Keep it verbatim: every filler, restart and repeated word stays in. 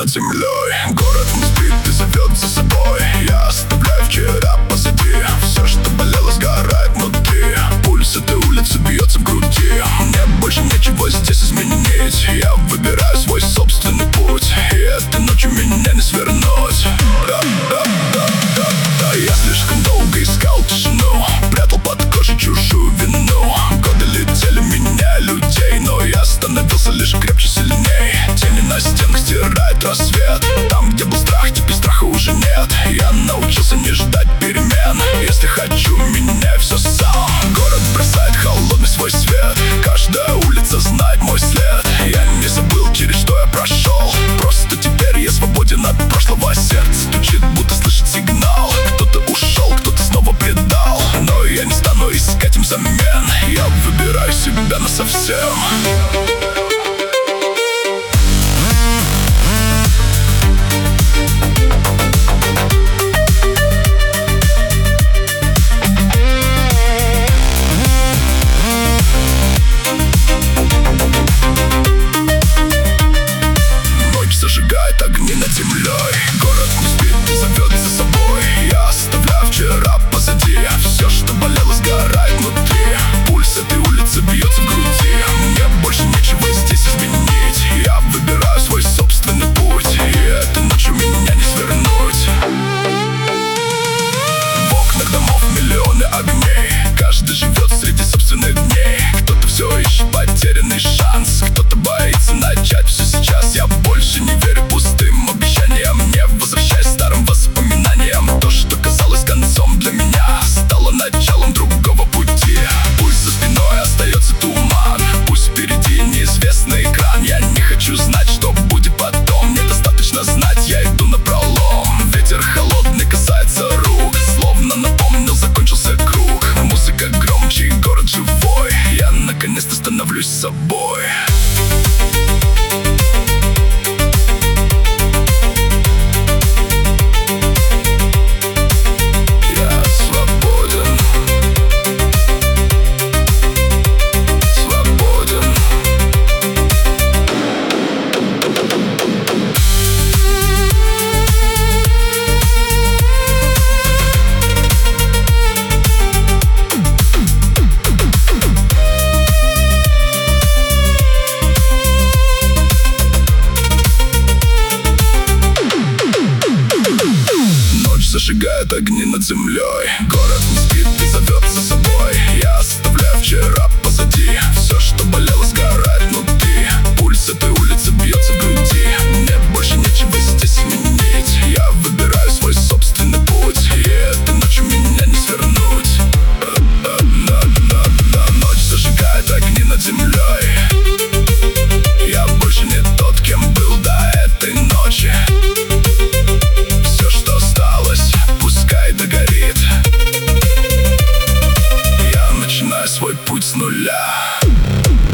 над землей. Город не спит и зовет за собой. Я оставляю вчера позади. Все, что болело, сгорает внутри. Пульс этой улицы бьется в груди. Мне больше нечего здесь изменить. Я выбираю свой собственный путь, и этой ночью меня не свернуть. Да, да, да, да, да. Я слишком долго искал тишину, прятал под кожей чужую вину. Годы летели, меняя людей, но я становился лишь крепче, сильней. Тени на стенах стирает рассвет. Там, где был страх, теперь страха уже нет. Я научился не ждать перемен. Если хочу, меняю все сам. Город бросает холодный свой свет. Каждая улица знает мой след. Я не забыл, через что я прошел. Просто теперь я свободен от прошлого. Сердце стучит, будто слышит сигнал. Кто-то ушел, кто-то снова предал, но я не стану искать им замен. Я выбираю себя насовсем. Зажигает огни над землей. Город не спит и зовет за собой. Я оставляю вчера позади. Все, что болело, сгорает внутри. Пульс этой улицы бьется в груди. Мне больше нечего здесь изменить. Я выбираю свой собственный путь, и этой ночью меня не свернуть. В окнах домов миллионы огней. Каждый живет среди собственных дней. Кто-то все ищет потерянный шанс, кто-то боится начать все сейчас. Я больше не верю пустым обещаниям, не возвращаясь старым воспоминаниям. То, что казалось концом для меня, стало началом другого пути. Пусть за спиной остается туман, пусть впереди неизвестный экран. Я не хочу знать, что будет потом, мне достаточно знать, я иду напролом. Ветер холодный касается рук, словно напомнил, закончился круг. Музыка громче, город живой. Я наконец-то становлюсь собой. Зажигает огни над землей. Город не спит и зовет за собой. Я оставляю вчера позади. Все, что болело, сгорает внутри. Пульс этой улицы бьется в груди. Мне больше нечего здесь изменить. Я выбираю свой собственный путь, и этой ночью меня не свернуть. Ночь зажигает огни над землей. Я больше не тот, кем был до этой ночи. Свой путь с нуля.